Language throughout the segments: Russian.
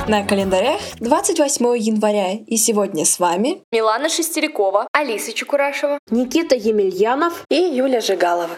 На календарях 28 января, и сегодня с вами Милана Шестерякова, Алиса Чекурашева, Никита Емельянов и Юля Жигалова.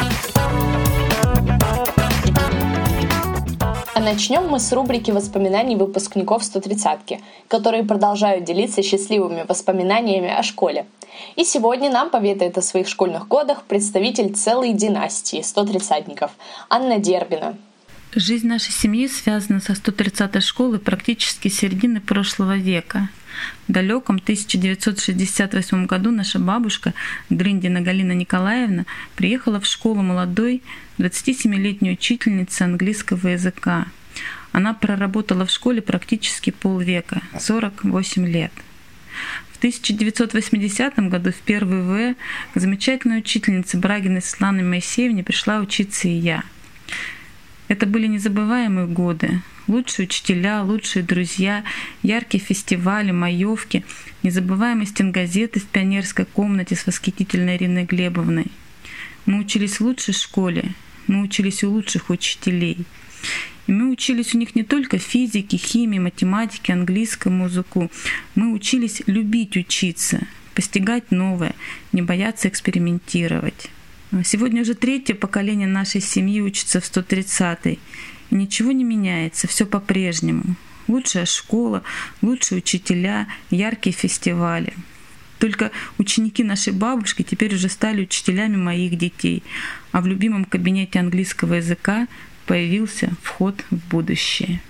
А начнем мы с рубрики воспоминаний выпускников 130-ки, которые продолжают делиться счастливыми воспоминаниями о школе. И сегодня нам поведает о своих школьных годах представитель целой династии 130-ников Анна Дербина. Жизнь нашей семьи связана со 130-й школой практически с середины прошлого века. В далеком 1968 году наша бабушка Дрындина Галина Николаевна приехала в школу молодой 27-летней учительницей английского языка. Она проработала в школе практически полвека, 48 лет. В 1980 году в 1 В к замечательной учительнице Брагиной Светлане Моисеевне пришла учиться и я. Это были незабываемые годы. Лучшие учителя, лучшие друзья, яркие фестивали, маевки, незабываемые стенгазеты в пионерской комнате с восхитительной Ириной Глебовной. Мы учились в лучшей школе, мы учились у лучших учителей. И мы учились у них не только физике, химии, математике, английскому языку. Мы учились любить учиться, постигать новое, не бояться экспериментировать. Сегодня уже третье поколение нашей семьи учится в 130-й. И ничего не меняется, все по-прежнему. Лучшая школа, лучшие учителя, яркие фестивали. Только ученики нашей бабушки теперь уже стали учителями моих детей, а в любимом кабинете английского языка появился вход в будущее.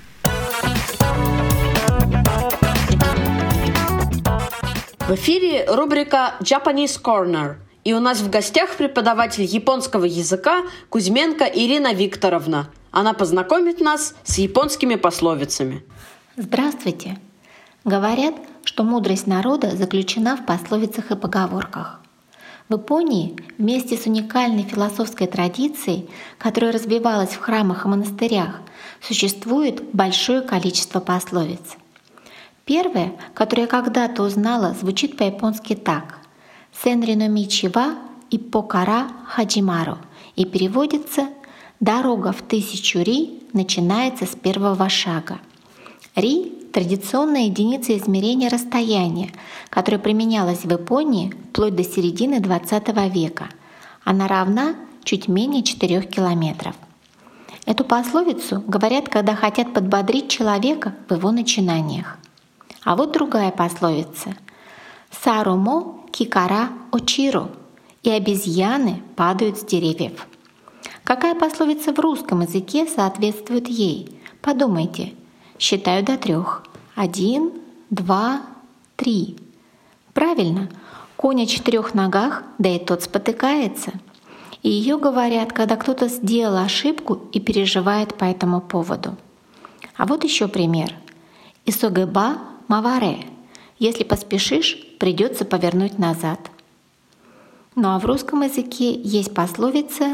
В эфире рубрика Japanese Corner. И у нас в гостях преподаватель японского языка Кузьменко Ирина Викторовна. Она познакомит нас с японскими пословицами. Здравствуйте! Говорят, что мудрость народа заключена в пословицах и поговорках. В Японии вместе с уникальной философской традицией, которая развивалась в храмах и монастырях, существует большое количество пословиц. Первая, которую я когда-то узнала, звучит по-японски так: «Сенри но мичи ва иппо кара хаджимару» и переводится «Дорога в 1000 ри начинается с первого шага». Ри — традиционная единица измерения расстояния, которая применялась в Японии вплоть до середины XX века. Она равна чуть менее 4 километров. Эту пословицу говорят, когда хотят подбодрить человека в его начинаниях. А вот другая пословица: «Сарумо кикара очиру» и обезьяны падают с деревьев. Какая пословица в русском языке соответствует ей? Подумайте. Считаю до 3. 1, 2, 3. Правильно. Конь о 4 ногах, да и тот спотыкается. И ее говорят, когда кто-то сделал ошибку и переживает по этому поводу. А вот еще пример. Исогэба маваре. Если поспешишь, придется повернуть назад. Ну а в русском языке есть пословица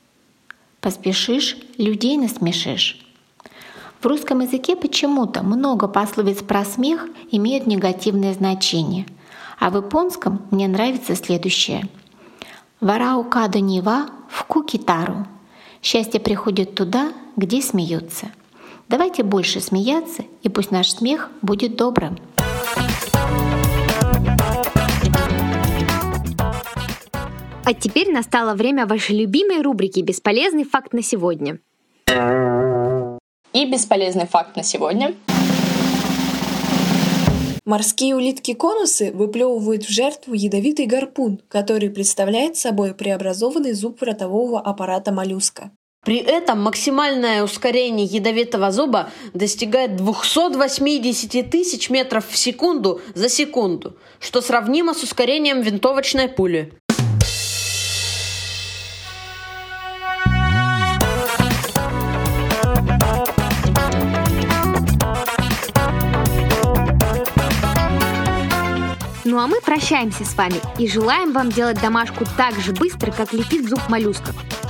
«поспешишь, людей насмешишь». В русском языке почему-то много пословиц про смех имеют негативное значение, а в японском мне нравится следующее: «Варау каду нива вку китару». Счастье приходит туда, где смеются. Давайте больше смеяться, и пусть наш смех будет добрым. А теперь настало время вашей любимой рубрики «Бесполезный факт на сегодня». И бесполезный факт на сегодня. Морские улитки-конусы выплевывают в жертву ядовитый гарпун, который представляет собой преобразованный зуб ротового аппарата моллюска. При этом максимальное ускорение ядовитого зуба достигает 280 тысяч метров в секунду за секунду, что сравнимо с ускорением винтовочной пули. Ну а мы прощаемся с вами и желаем вам делать домашку так же быстро, как летит зуб моллюска.